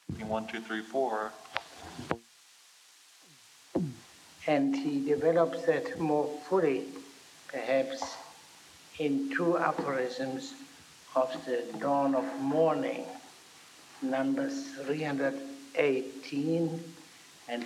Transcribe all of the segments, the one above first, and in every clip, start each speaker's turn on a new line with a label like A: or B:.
A: 1, 2, 3, 4.
B: And he develops that more fully, perhaps, in two aphorisms of the dawn of morning, numbers 318 and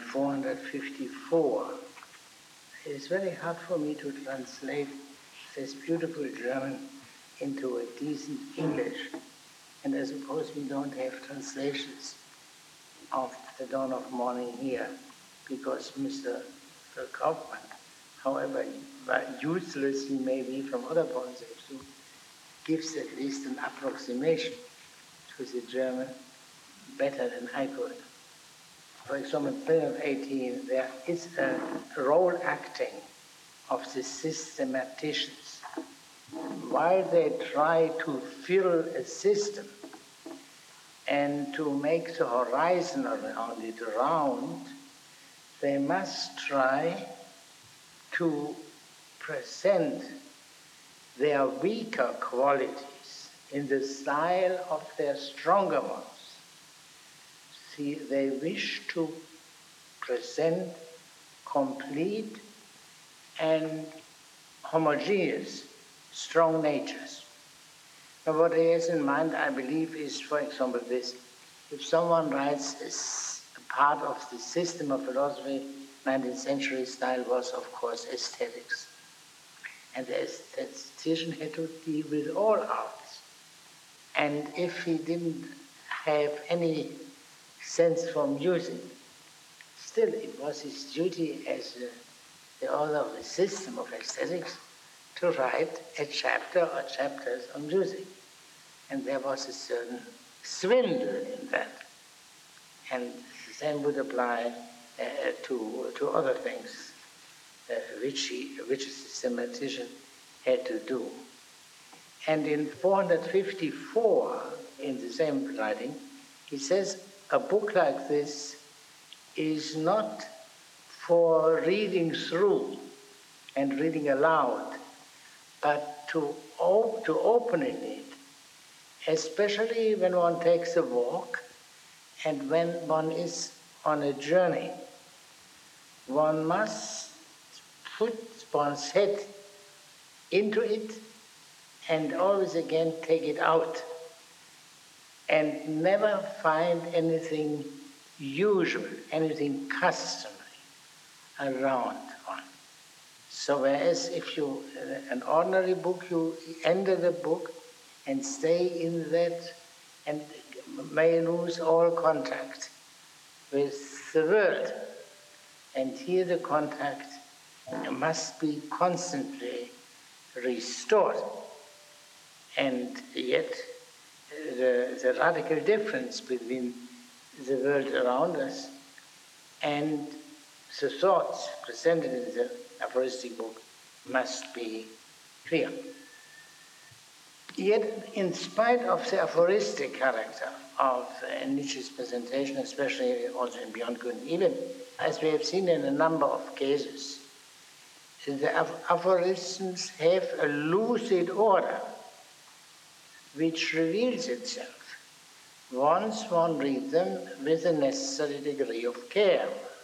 B: 454. It's very hard for me to translate this beautiful German into a decent English. And I suppose we don't have translations of the dawn of morning here, because Mr. Kaufmann, however useless he may be from other points of view, gives at least an approximation to the German better than I could. For example, in 318, there is a role acting of the systematicians. While they try to fill a system and to make the horizon around it round, they must try to present their weaker qualities in the style of their stronger ones. See, they wish to present complete and homogeneous, strong natures. Now, what he has in mind, I believe, is, for example, this. If someone writes a part of the system of philosophy, 19th century style was, of course, aesthetics. And the aesthetician had to deal with all arts. And if he didn't have any sense for music, still it was his duty as the author of the system of aesthetics to write a chapter or chapters on music. And there was a certain swindle in that. And the same would apply to other things which a systematician had to do. And in 454, in the same writing, he says, a book like this is not for reading through and reading aloud, but to open in it, especially when one takes a walk and when one is on a journey. One must put one's head into it and always again take it out, and never find anything usual, anything customary around one. So whereas if you, an ordinary book, you enter the book and stay in that and may lose all contact with the world. And here the contact must be constantly restored. And yet the radical difference between the world around us and the thoughts presented in the aphoristic book must be clear. Yet, in spite of the aphoristic character of Nietzsche's presentation, especially also in Beyond Good and Evil, as we have seen in a number of cases, the aphorisms have a lucid order which reveals itself once one reads them with a necessary degree of care.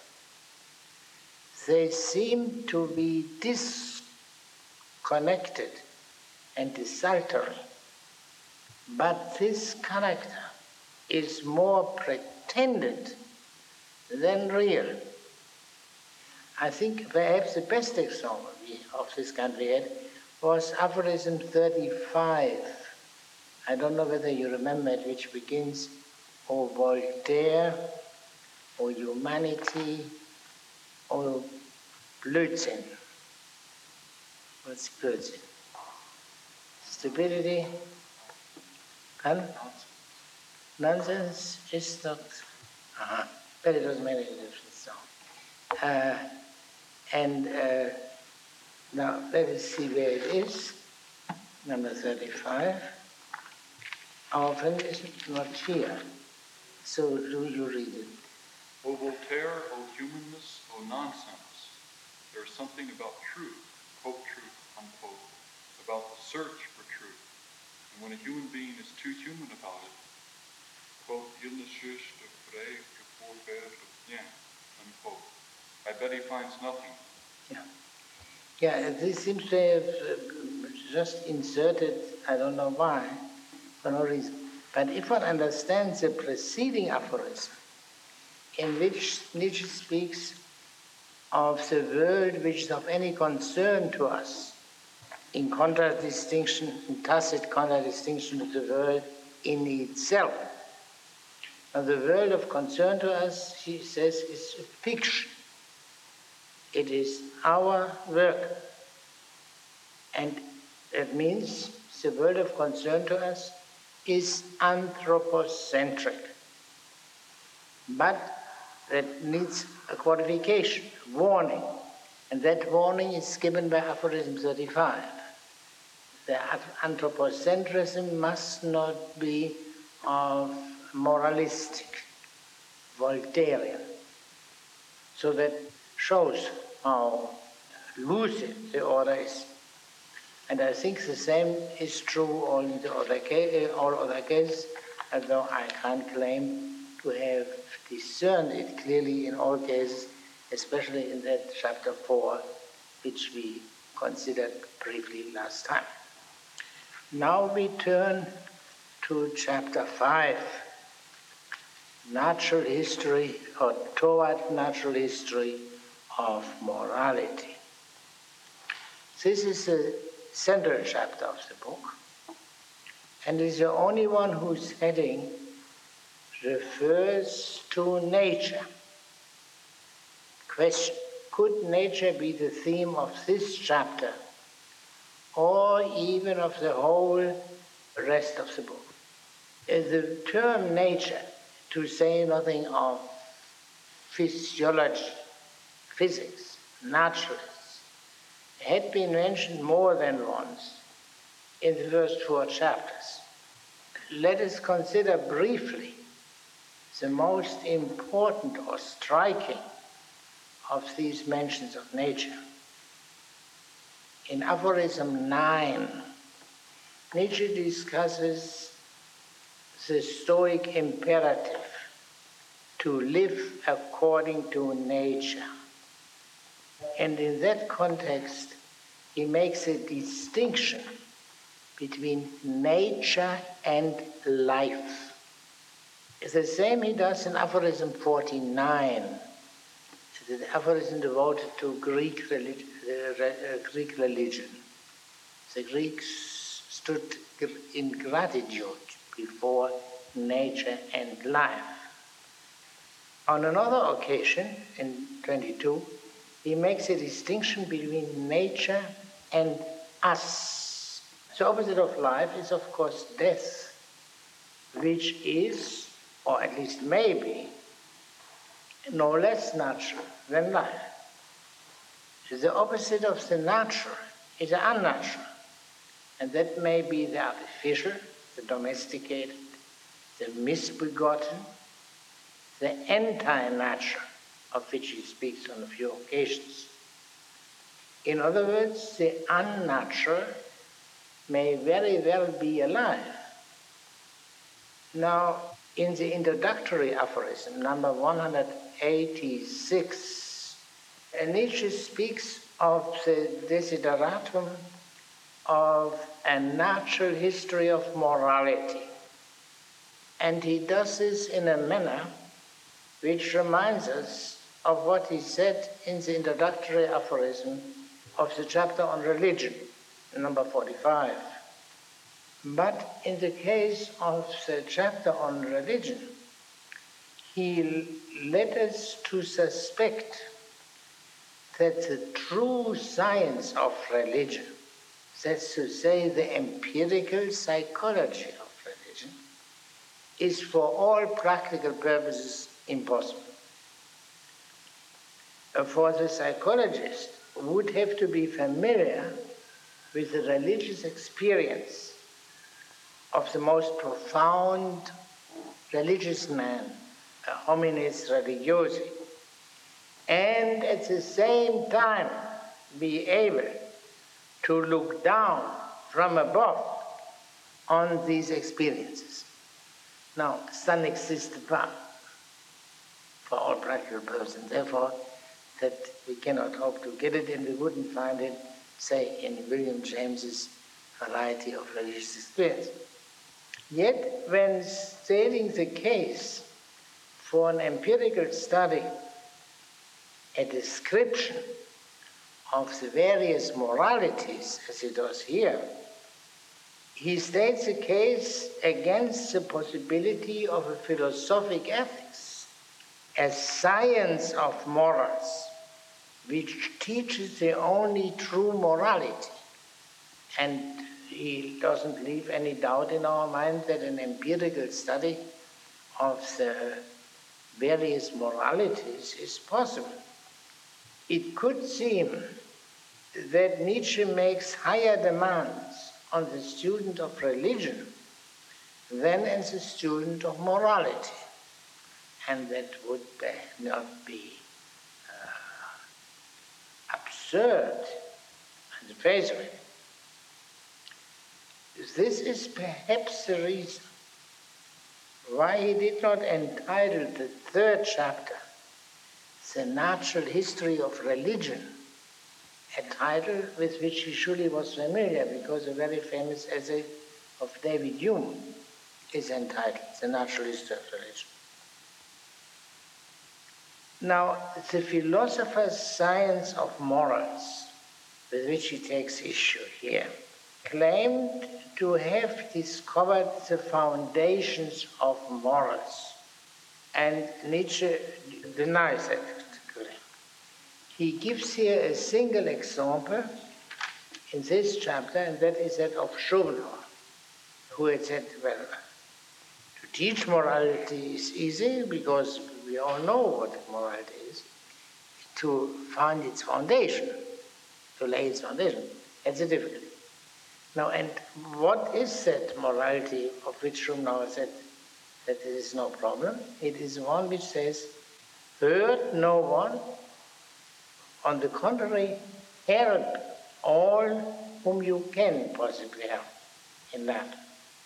B: They seem to be disconnected and desultory, but this character is more pretended than real. I think perhaps the best example of this kind we had was aphorism 35. I don't know whether you remember it, which begins, O Voltaire, O humanity, O Blödsinn. What's Blödsinn? Stupidity? Nonsense is not... But it doesn't make any difference. Now let us see where it is. Number 35. Our friend is not here. So do you read it?
A: O Voltaire, O humanness, O nonsense. There is something about truth, quote truth, unquote, about the search for truth. And when a human being is too human about it, quote, il ne cherche de trouver que pour faire le bien, unquote. I bet he finds nothing.
B: Yeah. Yeah, this seems to have just inserted, I don't know why, for no reason. But if one understands the preceding aphorism, in which Nietzsche speaks of the world which is of any concern to us, in contradistinction, in tacit contradistinction to the world in itself. Now, the world of concern to us, he says, is a fiction. It is our work. And that means the world of concern to us is anthropocentric. But that needs a qualification, a warning. And that warning is given by aphorism 35. The anthropocentrism must not be of moralistic, Voltairean. So that shows how lucid the order is. And I think the same is true in all other cases, although I can't claim to have discerned it clearly in all cases, especially in that chapter 4, which we considered briefly last time. Now we turn to chapter 5, natural history, or toward natural history of morality. This is the central chapter of the book, and is the only one whose heading refers to nature. Question: could nature be the theme of this chapter, or even of the whole rest of the book? The term nature, to say nothing of physiology, physics, naturalists, had been mentioned more than once in the first 4 chapters. Let us consider briefly the most important or striking of these mentions of nature. In aphorism 9, Nietzsche discusses the Stoic imperative to live according to nature. And in that context, he makes a distinction between nature and life. It's the same he does in aphorism 49, the aphorism devoted to Greek religion. The Greeks stood in gratitude before nature and life. On another occasion, in 22, he makes a distinction between nature and us. The opposite of life is, of course, death, which is, or at least may be, no less natural than life. The opposite of the natural is the unnatural, and that may be the artificial, the domesticated, the misbegotten, the anti-natural, of which he speaks on a few occasions. In other words, the unnatural may very well be alive. Now, in the introductory aphorism, number 186, Nietzsche speaks of the desideratum of a natural history of morality. And he does this in a manner which reminds us of what he said in the introductory aphorism of the chapter on religion, number 45. But in the case of the chapter on religion, he led us to suspect that the true science of religion, that's to say the empirical psychology of religion, is for all practical purposes impossible. For the psychologist would have to be familiar with the religious experience of the most profound religious man, a homines religiosi, and at the same time be able to look down from above on these experiences. Now, ça n'existe pas. practical purpose, and therefore that we cannot hope to get it, and we wouldn't find it, say, in William James's Variety of Religious Experience. Yet, when stating the case for an empirical study, a description of the various moralities, as he does here, he states a case against the possibility of a philosophic ethics, a science of morals, which teaches the only true morality. And he doesn't leave any doubt in our mind that an empirical study of the various moralities is possible. It could seem that Nietzsche makes higher demands on the student of religion than on the student of morality. And that would not be absurd on the face of it. This is perhaps the reason why he did not entitle the third chapter, The Natural History of Religion, a title with which he surely was familiar, because a very famous essay of David Hume is entitled The Natural History of Religion. Now, the philosopher's science of morals, with which he takes issue here, claimed to have discovered the foundations of morals, and Nietzsche denies that claim. He gives here a single example in this chapter, and that is that of Schopenhauer, who had said, well, to teach morality is easy because we all know what morality is. To find its foundation, to lay its foundation, that's a difficulty. Now, and what is that morality of which Schopenhauer said that there is no problem? It is one which says, hurt no one, on the contrary, help all whom you can possibly help in that.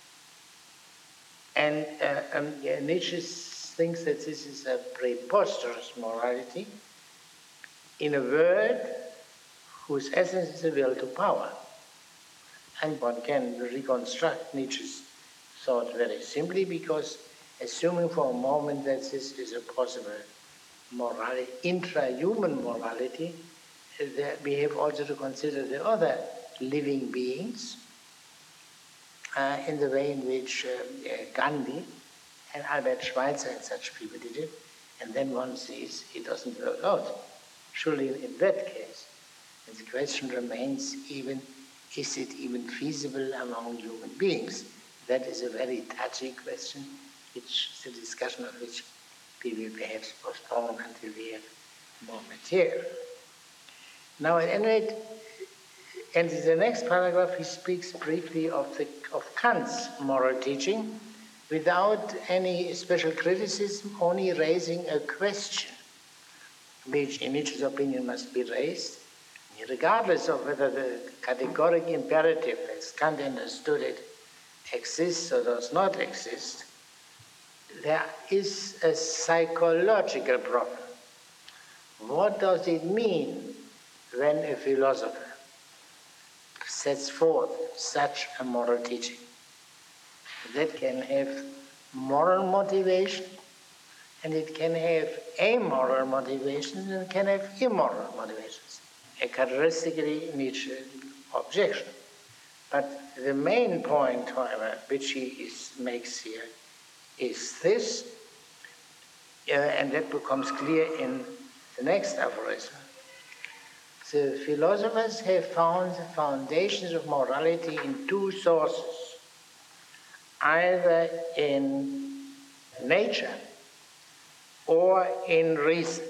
B: And Nietzsche thinks that this is a preposterous morality in a world whose essence is the will to power. And one can reconstruct Nietzsche's thought very simply, because assuming for a moment that this is a possible morality, intrahuman morality, that we have also to consider the other living beings in the way in which Gandhi and Albert Schweitzer and such people did it, and then one sees it doesn't work out. Surely in that case, and the question remains even, is it even feasible among human beings? That is a very touchy question, which the discussion of which we will perhaps postpone until we have more material. Now, at any rate, and in the next paragraph, he speaks briefly of Kant's moral teaching, without any special criticism, only raising a question, which in Nietzsche's opinion must be raised, regardless of whether the categoric imperative, as Kant understood it, exists or does not exist. There is a psychological problem. What does it mean when a philosopher sets forth such a moral teaching? That can have moral motivation, and it can have amoral motivation, and it can have immoral motivations. A characteristically Nietzsche objection. But the main point, however, which he makes here is this, and that becomes clear in the next aphorism. The philosophers have found the foundations of morality in two sources, either in nature or in reason.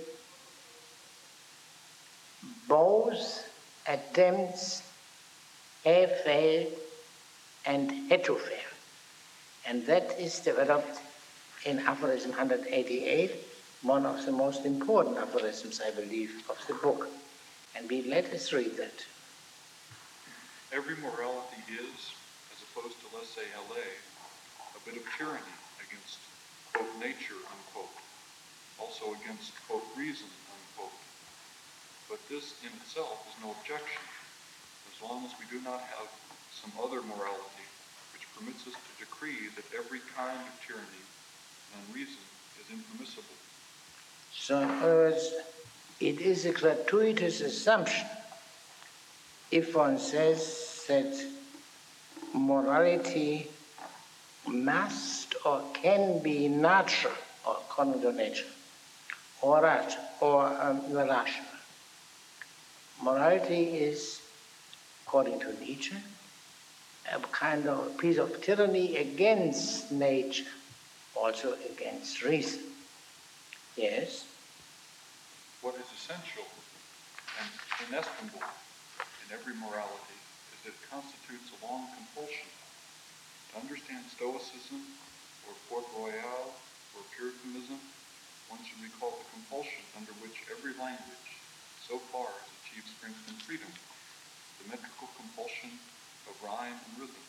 B: Both attempts have failed and had to fail. And that is developed in aphorism 188, one of the most important aphorisms, I believe, of the book. And let us read that.
A: Every morality is, as opposed to laissez-aller, a bit of tyranny against, quote, nature, unquote, also against against, quote, reason, unquote. But this in itself is no objection, as long as we do not have some other morality which permits us to decree that every kind of tyranny and unreason is impermissible.
B: So in other words, it is a gratuitous assumption if one says that morality must or can be natural or according to nature, or irrational. Morality is, according to Nietzsche, a kind of piece of tyranny against nature, also against reason. Yes?
A: What is essential and inestimable in every morality is that it constitutes a long compulsion. To understand Stoicism, or Port Royal, or Puritanism, one should recall the compulsion under which every language so far has achieved strength and freedom, the metrical compulsion of rhyme and rhythm.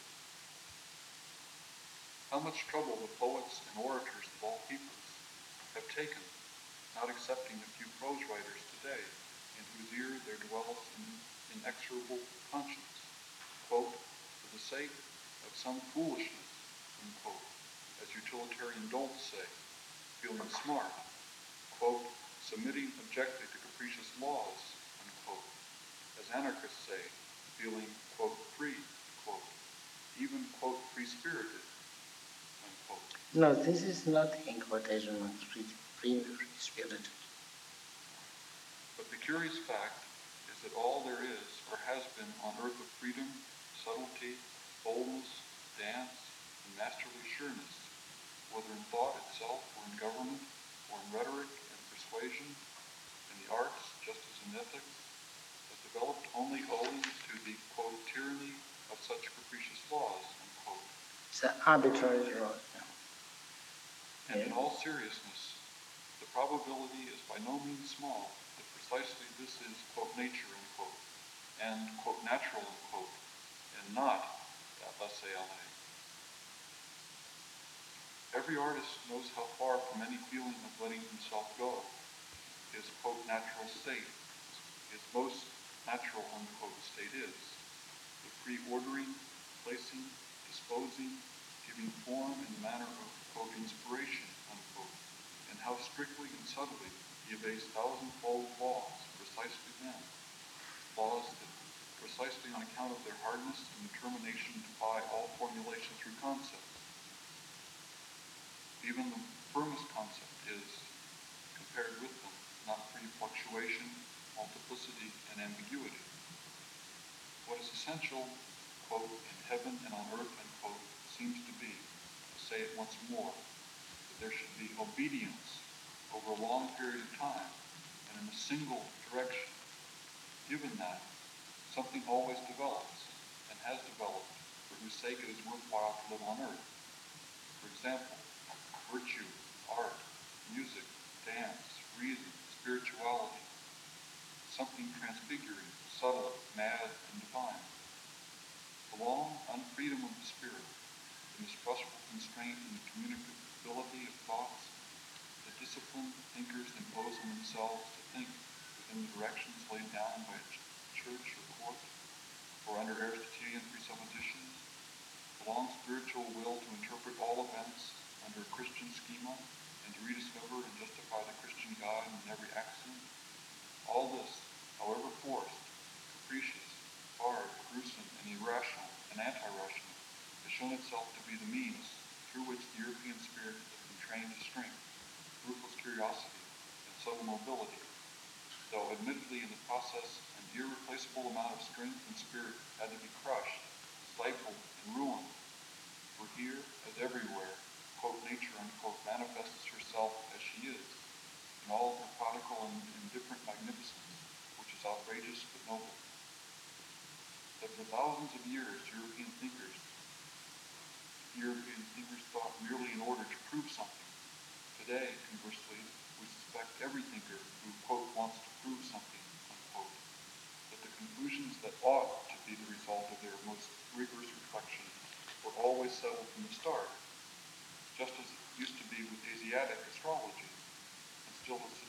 A: How much trouble the poets and orators of all peoples have taken, not accepting the few prose writers today, in whose ear there dwells an inexorable conscience, quote, for the sake of some foolishness, unquote, as utilitarian dolts say, feeling smart, quote, submitting objectively to capricious laws, unquote, as anarchists say, feeling, quote, free, quote, even, quote, free-spirited, unquote.
B: No, this is not in quotation marks free-spirited.
A: But the curious fact is that all there is or has been on earth of freedom, subtlety, boldness, dance, and masterly sureness, whether in thought itself or in government, or in rhetoric and persuasion, in the arts just as in ethics, has developed only owing to the, quote, tyranny of such capricious laws, unquote.
B: It's an arbitrary law.
A: And in all seriousness, the probability is by no means small that precisely this is, quote, nature, unquote, and, quote, natural, unquote, and not laissez aller. Every artist knows how far from any feeling of letting himself go his, quote, natural state, his most natural, unquote, state is. The free ordering, placing, disposing, giving form in the manner of, quote, inspiration, unquote, and how strictly and subtly he obeys thousandfold laws precisely then, laws that precisely on account of their hardness and determination defy all formulation through concepts. Even the firmest concept is, compared with them, not free fluctuation, multiplicity, and ambiguity. What is essential, quote, in heaven and on earth, unquote, seems to be, to say it once more, that there should be obedience over a long period of time and in a single direction. Given that, something always develops and has developed for whose sake it is worthwhile to live on earth. For example, virtue, art, music, dance, reason, spirituality, something transfiguring, subtle, mad, and divine. The long unfreedom of the spirit, the mistrustful constraint in the communicability of thoughts, the discipline thinkers impose on themselves to think within the directions laid down by a church or court, or under Aristotelian presuppositions, the long spiritual will to interpret all events under a Christian schema and to rediscover and justify the Christian God in every accident. All this, however forced, capricious, hard, gruesome, and irrational, and anti-rational, has shown itself to be the means through which the European spirit has been trained to strength, ruthless curiosity, and subtle mobility, though admittedly in the process an irreplaceable amount of strength and spirit had to be crushed, stifled, and ruined. For here, as everywhere, quote, nature, unquote, manifests herself as she is, in all of her prodigal and indifferent magnificence, which is outrageous but noble. That for thousands of years European thinkers thought merely in order to prove something. Today, conversely, we suspect every thinker who, quote, wants to prove something, unquote, that the conclusions that ought to be the result of their most rigorous reflection were always settled from the start, just as it used to be with Asiatic astrology, and still is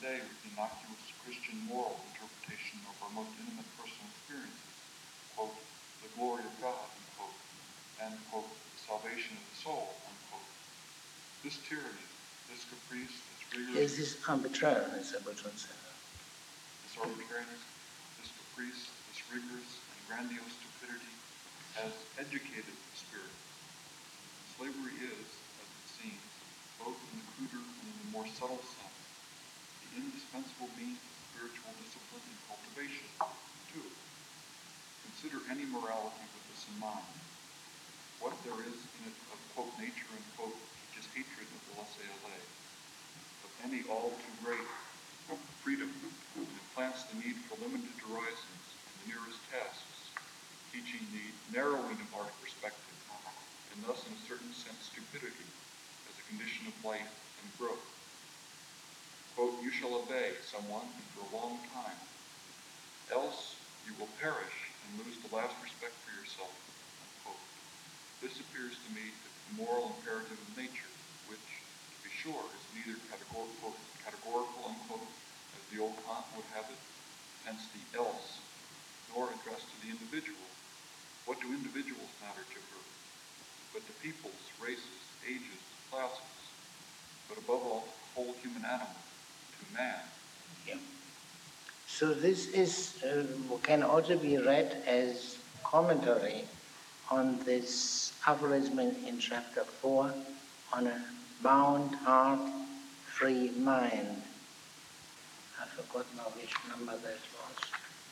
A: day with the innocuous Christian moral interpretation of our most intimate personal experiences, quote, the glory of God, unquote, and, quote, the salvation of the soul, unquote. This tyranny, this caprice, this rigorous...
B: Is this arbitrariness, I would say?
A: This arbitrariness, this caprice, this rigorous and grandiose stupidity has educated the spirit. Slavery is, as it seems, both in the cruder and in the more subtle sense, the indispensable means of spiritual discipline and cultivation, too. Consider any morality with this in mind. What there is in it of, quote, nature, unquote, teaches hatred of the laissez-aller, of any all too great freedom, and implants the need for limited horizons and the nearest tasks, teaching the narrowing of our perspective, and thus in a certain sense stupidity, as a condition of life and growth. Quote, you shall obey someone and for a long time, else you will perish and lose the last respect for yourself, unquote. This appears to me to be the moral imperative of nature, which, to be sure, is neither categorical, unquote, as the old Kant would have it, hence the else, nor addressed to the individual. What do individuals matter to her? But the peoples, races, ages, classes, but above all, the whole human animal, to man.
B: Yeah. So this is can also be read as commentary on this aphorism in chapter 4 on a bound heart, free mind. I forgot now which number that was.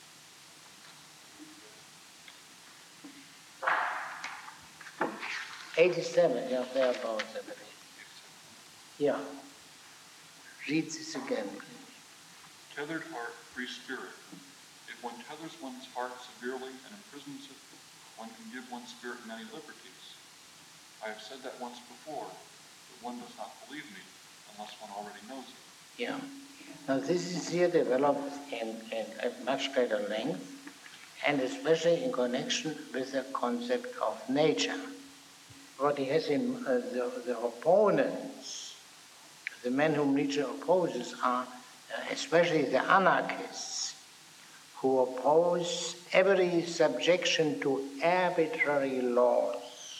B: '87, yeah, thereabouts, I believe. Yeah. Read this again.
A: Tethered heart, free spirit. If one tethers one's heart severely and imprisons it, one can give one's spirit many liberties. I have said that once before, but one does not believe me unless one already knows it.
B: Yeah. Now this is here developed in at much greater length, and especially in connection with the concept of nature. What he has in the opponents, the men whom Nietzsche opposes, are especially the anarchists, who oppose every subjection to arbitrary laws.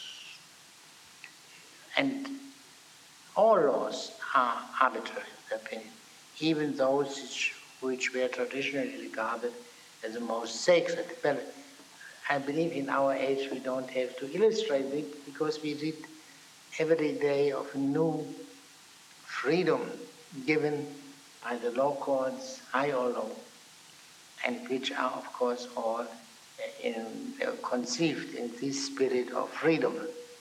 B: And all laws are arbitrary, in their opinion, even those which were traditionally regarded as the most sacred. Well, I believe in our age we don't have to illustrate it because we read every day of new freedom given by the law courts, high or low, and which are, of course, all conceived in this spirit of freedom.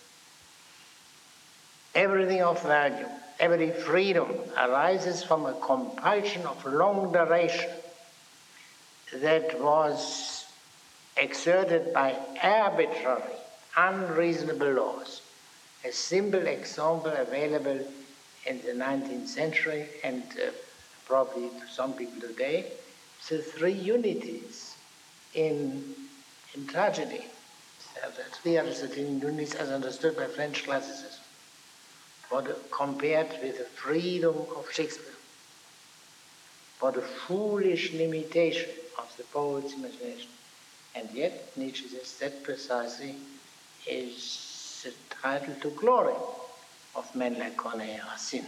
B: Everything of value, every freedom arises from a compulsion of long duration that was exerted by arbitrary, unreasonable laws. A simple example available in the 19th century and probably to some people today, the three unities in tragedy. The three Aristotelian unities as understood by French classicism, but compared with the freedom of Shakespeare. What a foolish limitation of the poet's imagination. And yet, Nietzsche says that precisely is the title to glory of men like Corneille Racine.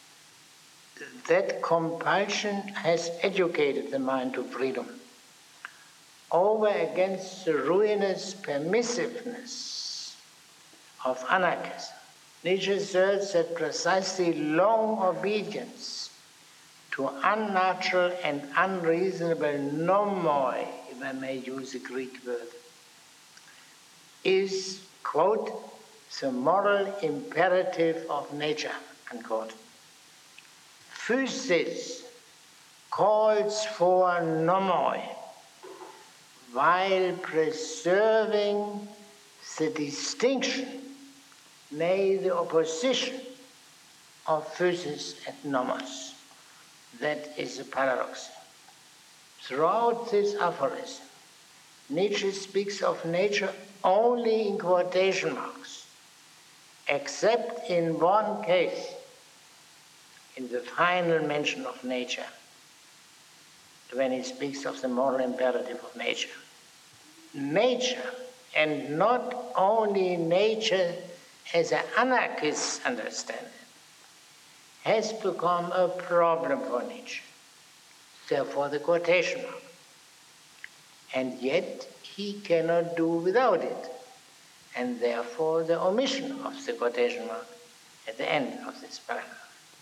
B: That compulsion has educated the mind to freedom over against the ruinous permissiveness of anarchism. Nietzsche asserts that precisely long obedience to unnatural and unreasonable nomoi, if I may use a Greek word, is, quote, the moral imperative of nature, unquote. Physis calls for nomoi while preserving the distinction, nay, the opposition of physis and nomos. That is a paradox. Throughout this aphorism, Nietzsche speaks of nature only in quotation marks, except in one case, in the final mention of nature, when he speaks of the moral imperative of nature. Nature, and not only nature as an anarchist understands it, has become a problem for Nietzsche. Therefore the quotation mark. And yet he cannot do without it. And therefore the omission of the quotation mark at the end of this paragraph.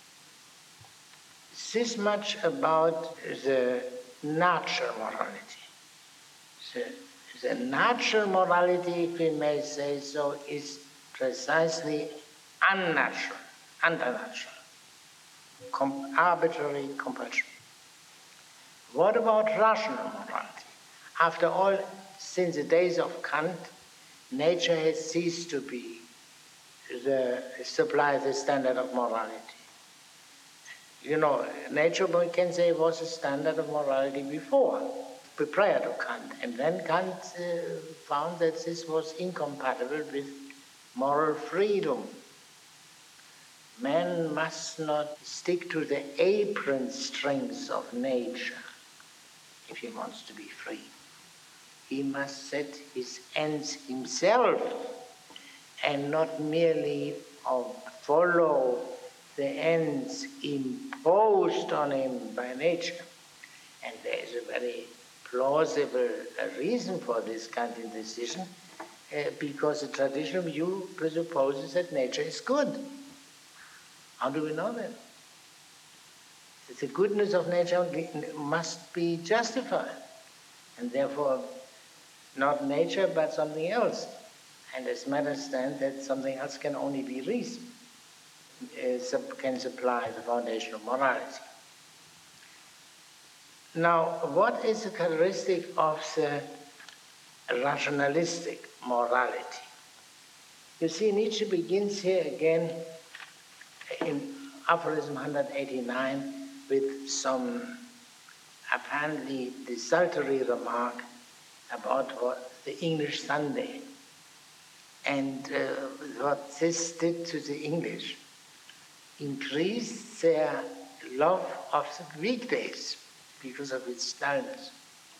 B: This much about the natural morality. The natural morality, if we may say so, is precisely unnatural, anternatural, arbitrary compulsion. What about rational morality? After all, since the days of Kant, nature has ceased to be supply the standard of morality. You know, nature, we can say, was a standard of morality before, prior to Kant. And then Kant found that this was incompatible with moral freedom. Man must not stick to the apron strings of nature if he wants to be free. He must set his ends himself and not merely follow the ends imposed on him by nature. And there is a very plausible reason for this Kantian decision, because the traditional view presupposes that nature is good. How do we know that? The goodness of nature must be justified, and therefore not nature but something else. And as matters stand, that something else can only be reason, can supply the foundation of morality. Now, what is the characteristic of the rationalistic morality? You see, Nietzsche begins here again in aphorism 189 with some apparently desultory remark about what the English Sunday and what this did to the English increased their love of the weekdays because of its dullness.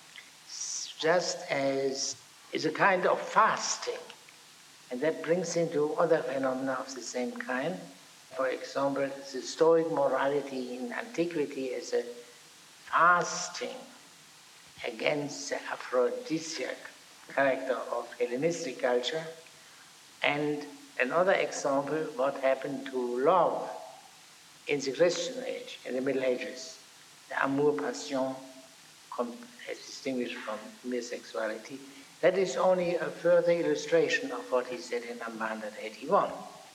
B: Just as is a kind of fasting, and that brings into other phenomena of the same kind. For example, the Stoic morality in antiquity is a fasting against the aphrodisiac character of Hellenistic culture. And another example, what happened to love in the Christian age, in the Middle Ages, the amour passion, as distinguished from mere sexuality. That is only a further illustration of what he said in number 181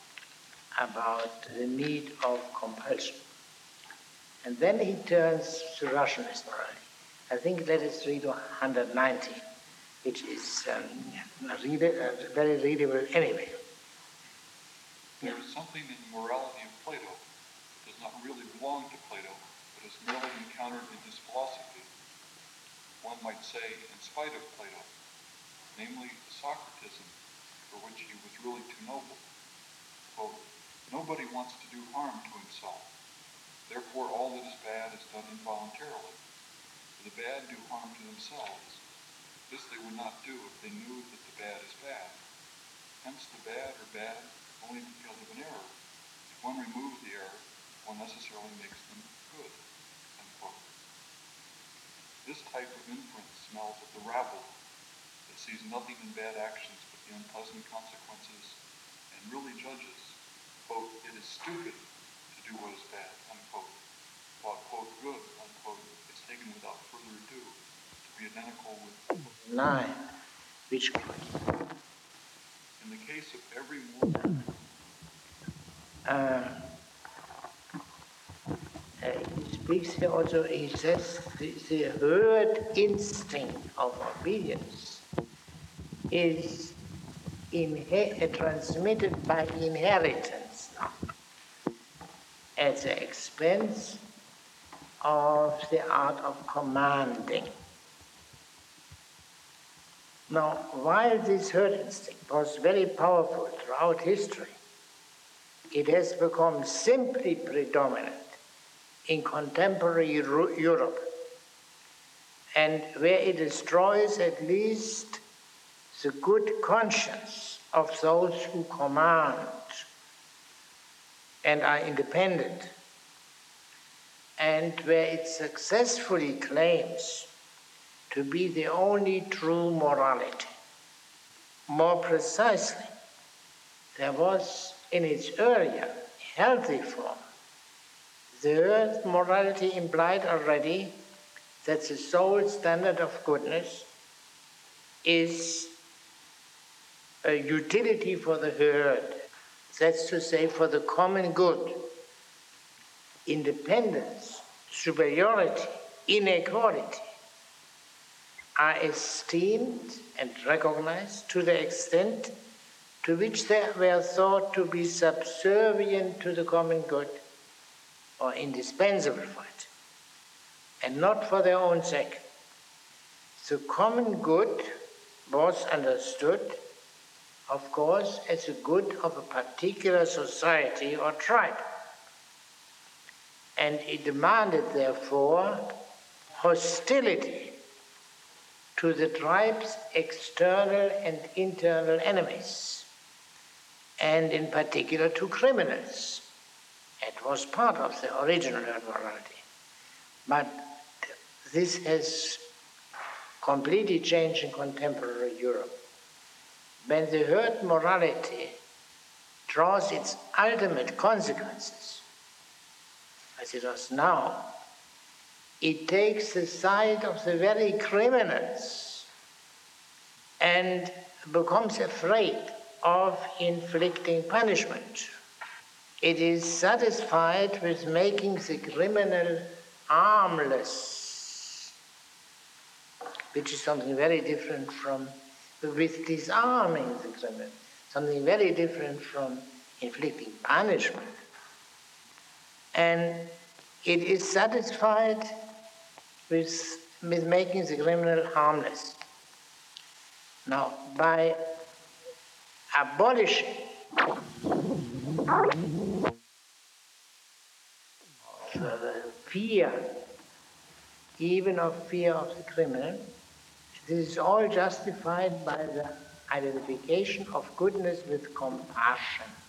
B: about the need of compulsion. And then he turns to rationalist morality. I think let us read 190, which is very readable anyway.
A: There is something in the morality of Plato that does not really belong to Plato, but is merely encountered in his philosophy. One might say, in spite of Plato, namely the Socratism, for which he was really too noble. Quote, nobody wants to do harm to himself. Therefore, all that is bad is done involuntarily. For the bad do harm to themselves. This they would not do if they knew that the bad is bad. Hence, the bad are bad only because of an error. If one removes the error, one necessarily makes them good. Unquote. This type of inference smells of the rabble that sees nothing in bad actions but the unpleasant consequences and really judges, quote, it is stupid to do what is bad, unquote, while, quote, good, unquote, is taken without further ado to be identical with
B: 9, which
A: in the case of every mortal.
B: He speaks here also, he says, the herd instinct of obedience is transmitted by inheritance now, at the expense of the art of commanding. Now, while this herd instinct was very powerful throughout history, it has become simply predominant in contemporary Europe and where it destroys at least the good conscience of those who command and are independent, and where it successfully claims to be the only true morality. More precisely, there was in its earlier, healthy form, the earth morality implied already that the sole standard of goodness is a utility for the herd, that's to say, for the common good. Independence, superiority, inequality are esteemed and recognized to the extent to which they were thought to be subservient to the common good or indispensable for it, and not for their own sake. The common good was understood, of course, as the good of a particular society or tribe, and it demanded, therefore, hostility to the tribe's external and internal enemies, and in particular to criminals. It was part of the original morality. But this has completely changed in contemporary Europe. When the herd morality draws its ultimate consequences, as it does now, it takes the side of the very criminals and becomes afraid of inflicting punishment. It is satisfied with making the criminal harmless, which is something very different from with disarming the criminal, something very different from inflicting punishment. And it is satisfied with making the criminal harmless. Now, by abolishing fear, even of fear of the criminal, this is all justified by the identification of goodness with compassion.